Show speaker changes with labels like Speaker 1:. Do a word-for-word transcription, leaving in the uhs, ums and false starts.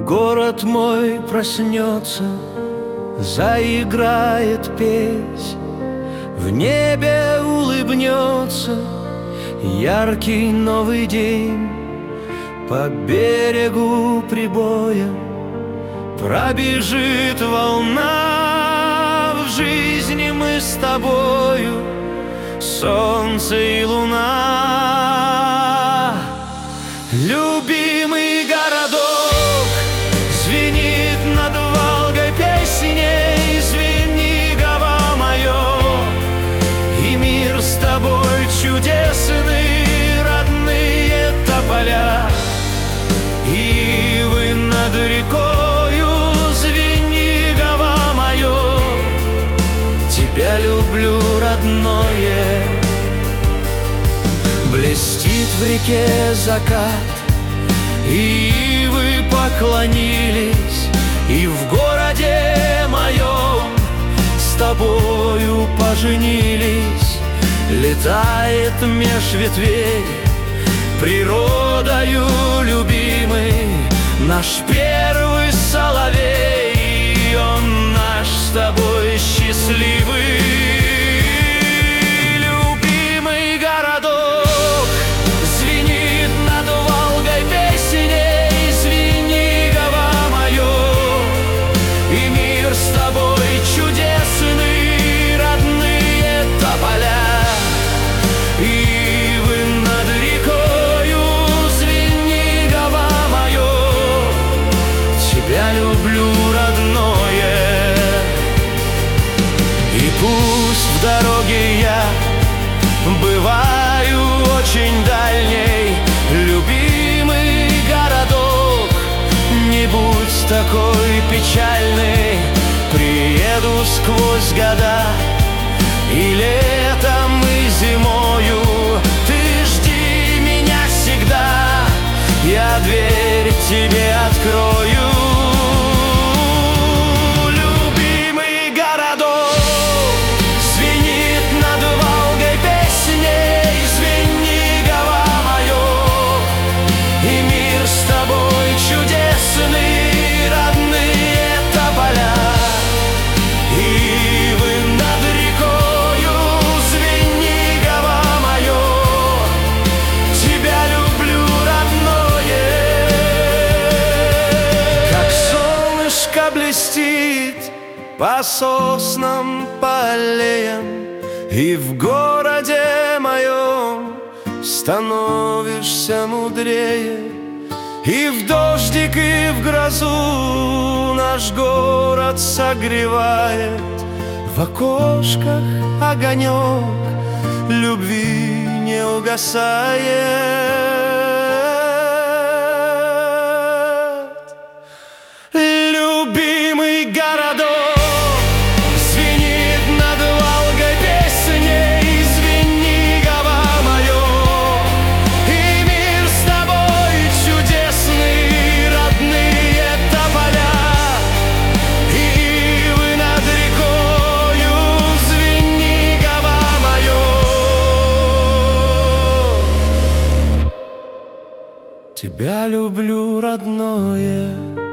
Speaker 1: город мой проснется, заиграет песнь, в небе улыбнется яркий новый день. По берегу прибоя пробежит волна, в жизни мы с тобою солнце и луна. Любимый городок звенит над Волгой песней, звени, Гава мое, и мир с тобой чудесный, родные тополя, ивы над рекою, звени, Гава мое, тебя люблю, родное. Блестит в реке закат, и ивы поклонились, и в городе моем с тобою поженились. Летает меж ветвей природою любимый наш первый соловей, он наш с тобой счастливый. Любимый городок звенит над Волгой песней, звени, Гава мое, и мир с тобой чудесный, родные тополя, ивы над рекою, звени, Гава мое, тебя люблю, родное. И пусть в дороге я бываю очень дальней, любимый городок, не будь такой печальный, приеду сквозь года, и летом, и зимою, ты жди меня всегда, я дверь тебе открою. Любимый городок звенит над Волгой песней, звени, Гава мое, и мир с тобой чудесный, родные тополя, ивы над рекою, звени, Гава мое, тебя люблю, родное. Как солнышко блестит по соснам, по аллеям, и в городе моем становишься мудрее, и в дождик, и в грозу наш город согревает, в окошках огонек любви не угасает. Любимый городок звенит над Волгой песней, звени, Гава мое, и мир с тобой чудесный, родные тополя, ивы над рекою, звени, Гава мое, тебя люблю, родное.